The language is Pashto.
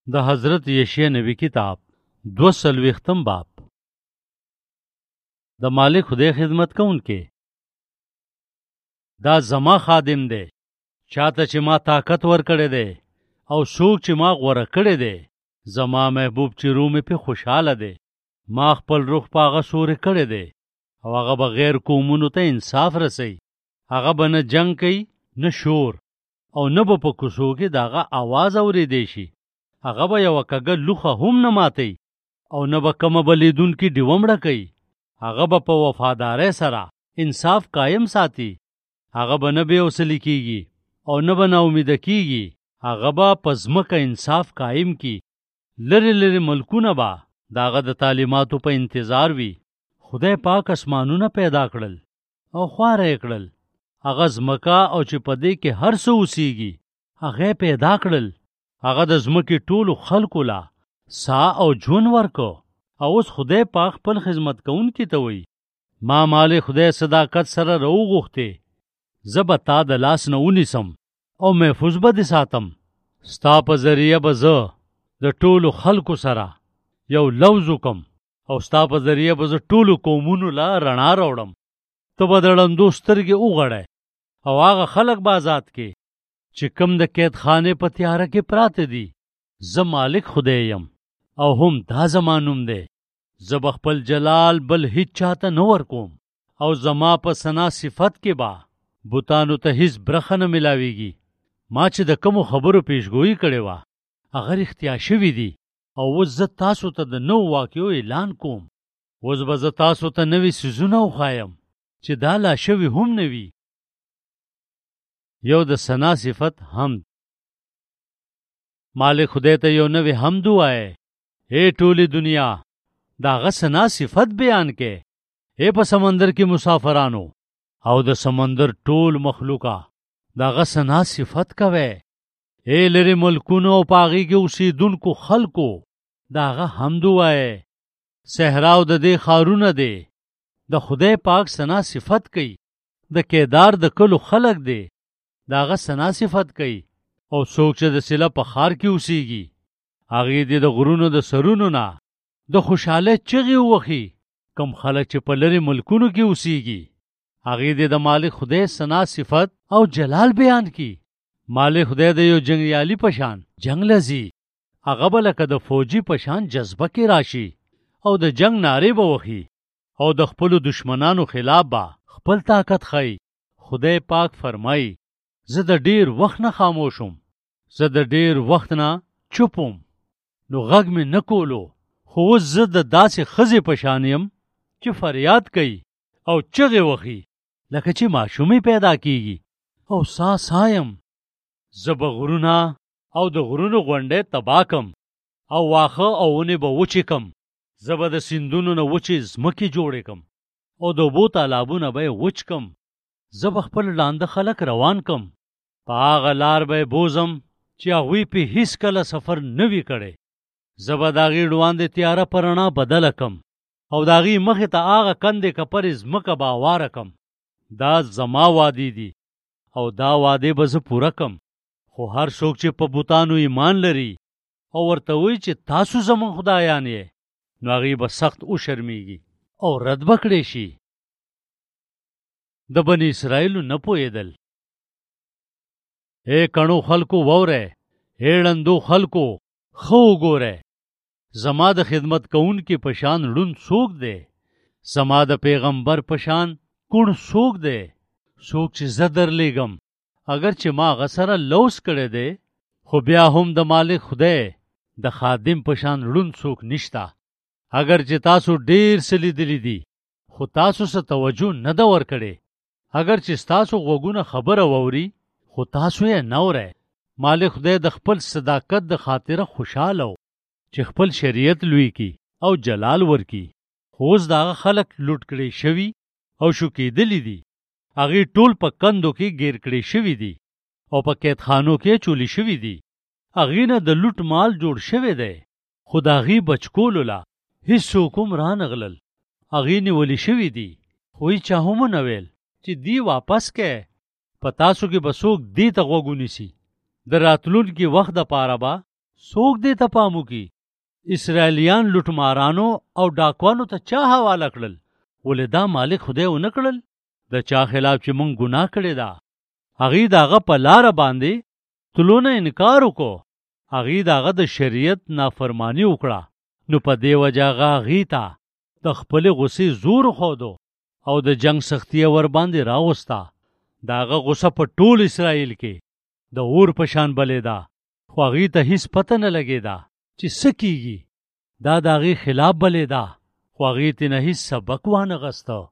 د حضرت یشیع نبی کتاب 240 باب. د مالک خدای خدمت کوونکې دا زما خادم دی، چاته چې ما طاقت ورکړی دی او څوک چې ما غوره کړی دی. زما محبوب چې روح مې پې خوشحاله دی. ما خپل روح په هغه سوري کړی دی او هغه به غیر قومونو ته انصاف رسوي. هغه به نه جنګ کوي نه شور، او نه به په کوڅو کې د هغه اواز اورېدی شي. هغه به یوه کږه لوخه هم نه ماتوي او نه به کومه بلیدونکي ډیوه مړه کوي. هغه به په وفادارۍ سره انصاف قایم ساتي. هغه به نه بېحوصلې کېږي او نه به ناامیده کېږي. هغه به په ځمکه انصاف قایم کي. لرې لرې ملکونه به د هغه د تعلیماتو په انتظار وي. خدای پاک اسمانونه پیدا کړل او خواره یې کړل. هغه ځمکه او چې په دې کې هر څه اوسېږي هغه پیدا کړل. هغه د ځمکې ټولو خلکو له سا او ژوند ورکو. او اوس خدای پاک خپل خدمت کوونکي ته وایي، ما مال خدای صداقت سره راوغوښتې، زه به تا د لاس نه ونیسم او محفوظ به دې ساتم. ستا په ذریعه به زه د ټولو خلکو سره یو لوز وکم او ستا په ذریعه به زه ټولو قومونو له رڼا راوړم. ته به د ړندو سترګې وغړی او هغه خلک به آزاد کې چې کم د قید خانې په تیاره کې پراته دي. زه مالک خدای یم او هم دا زما نوم دی. زه به خپل جلال بل هیڅ چاته نه ورکوم او زما په ثنا صفت کې به بوتانو ته هیڅ برخه نه ملاویږي. ما چې د کومو خبرو پیشګویي کړې وه هغه رښتیا شوي دي. او اوس زه تاسو ته د نوو واقعو اعلان کوم. اوس به زه تاسو ته نوي څیزونه وښایم چې دا لا شوي هم نه وي. یو د ثنا صفت حمد. مالک خدای ته یو نوی حمد ووایه. ای ټولې دنیا د هغه ثنا صفت بیان کې. ای په سمندر کې مسافرانو او د سمندر ټول مخلوقه د هغه ثنا صفت کوئ. ای لرې ملکونو او په هغې کې اوسېدونکو خلکو د هغه حمد ووایه. صحرا او د دې ښارونه دی د خدای پاک ثنا صفت کوي. د کیدار د کلو خلک دی د هغه ثنا صفت کوي. او څوک چې د سیله په ښار کې اوسېږي هغې دې د غرونو د سرونو نه د خوشحالۍ چغې ووهي. کم خلک چې په لرې ملکونو کې اوسېږي هغې دې د مالک خدای ثنا صفت او جلال بیان کړي. مالک خدای د یو جنګیالي په شان جنګ لځي. هغه به لکه د فوجي په شان جذبه کې راشي او د جنګ نارې به وهي او د خپلو دشمنانو خلاف به خپل طاقت ښیي. خدای پاک فرمایي، زه د ډېر وخت نه خاموشم، زه د ډېر وخت نه چوپم، نو غږ مې نه کولو. خو اوس زه د داسې ښځې په شان یم چې فریاد کوي او چغې وهي لکه چې ماشومې پیدا کیږي او سا یم. زه به غرونه او د غرونو غونډۍ تباه کم او واښه او ونې به وچې کم. زه به د سیندونو نه وچې ځمکې جوړې کم او د اوبو تالابونه به یې وچ کم. زه به خپل ړانده خلک روان کم. په هغه لار به یې بوزم چې هغوی پې هېڅکله سفر نه وي کړی. زه به د هغې ړواندې تیاره په رڼا بدله کم او د هغې مخې ته هغه کندې کپرې ځمکه به هواره کم. دا زما وعدې دي او دا وعدې به زه پوره کم. خو هر څوک چې په بوتانو ایمان لري او ورته وایي چې تاسو زموږ خدایان یې، نو هغې به سخت وشرمېږي او رد به کړی شي. د بني اسرائیلو نه پوهېدل. ای کڼو خلکو وورئ، ای ړندو خلکو ښه وګورئ. زما د خدمت کوونکي په شان ړوند څوک دی؟ زما د پیغمبر په شان کوڼ څوک دی؟ څوک چې زه درلیږم اگر چې ما هغه سره لوس کړی دی، خو بیا هم د مالک خدای د خادم په شان ړوند څوک نشته. اگر چې تاسو ډېر څه لیدلی دي خو تاسو څه توجه نه ده ورکړې. اگر چې ستاسو غوږونه خبره واوري خو تاسو یې نه اورئ. مالک خدای د خپل صداقت د خاطره خوشحاله و چې خپل شریعت لوی کی او جلال ورکی. خو اوس د هغه خلک لوټ کړي شوي او شوکېدلي دي. هغې ټول په کندو کې ګیر کړي شوي دي او په قیدخانو کې چولی شوي دي. هغې نه د لوټ مال جوړ شوی دی، خو د هغې بچ کولو له هېڅوک هم رانغلل. هغې نیولې شوي دي، خو هېچا هم ونه ویل چې دی واپس کړئ. په تاسو کې به څوک دې ته غوږ ونیسي. د راتلونکي وخت دپاره به څوک دې ته پامو کی اسرائیلیان لوټمارانو او ډاکوانو ته چا حواله کړل؟ ولې دا مالک خدای ونه کړل؟ د چا خلاف چې مونږ ګناه کړې ده هغې د هغه په لاره باندې تلو نه انکار وکړو، هغې د هغه د شریعت نافرماني وکړه، نو په دې وجه هغه هغې ته د خپلې غصې زور وښودو او د جنگ سختي ور باندې راوسته. د هغه غصه په ټول اسرائیل کې د اور په شان بلېده، خو هغې ته هیڅ پته نه لګېده چې څه کیږي. دا د هغې خلاف بلېده، خو هغې ترې نه هیڅ سبق وانخسته.